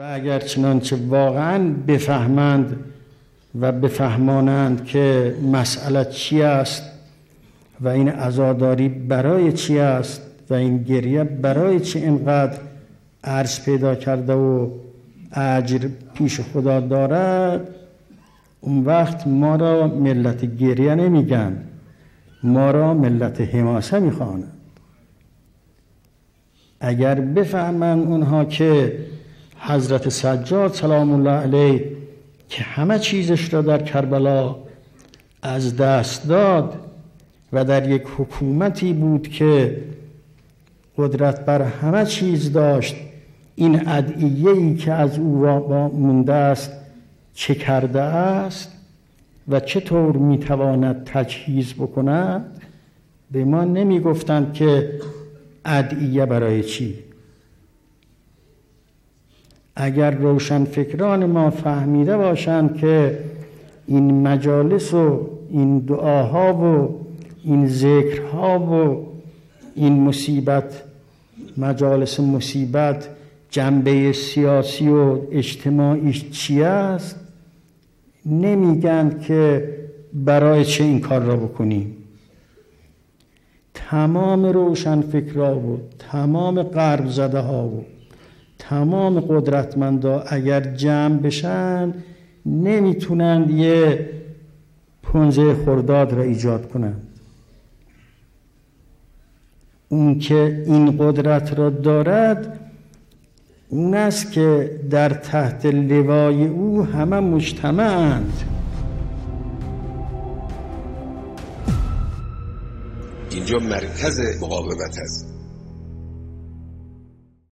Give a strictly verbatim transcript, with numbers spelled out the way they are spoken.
و اگر چنانچه واقعا بفهمند و بفهمانند که مسئله چی است و این عزاداری برای چی است و این گریه برای چی اینقدر عرض پیدا کرده و اجر پیش خدا دارد، اون وقت ما را ملت گریه نمیگن، ما را ملت حماسه میخوانند. اگر بفهمند اونها که حضرت سجاد سلام الله علیه که همه چیزش را در کربلا از دست داد و در یک حکومتی بود که قدرت بر همه چیز داشت، این ادعیه‌ای که از او مونده است چه کرده است و چطور میتواند تجهیز بکند، به ما نمی گفتند که ادعیه برای چی. اگر روشن فکران ما فهمیده باشند که این مجالس و این دعاها و این ذکرها و این مصیبت، مجالس مصیبت، جنبه سیاسی و اجتماعی چی است، نمیگن که برای چه این کار را بکنیم. تمام روشن فکرها و تمام غرب زده ها و تمام قدرتمندا اگر جمع بشن نمیتونند یه پنزه خرداد را ایجاد کنند. اون که این قدرت را دارد اون است که در تحت لوای او همه مجتمعند. اینجا مرکز مقاومت است.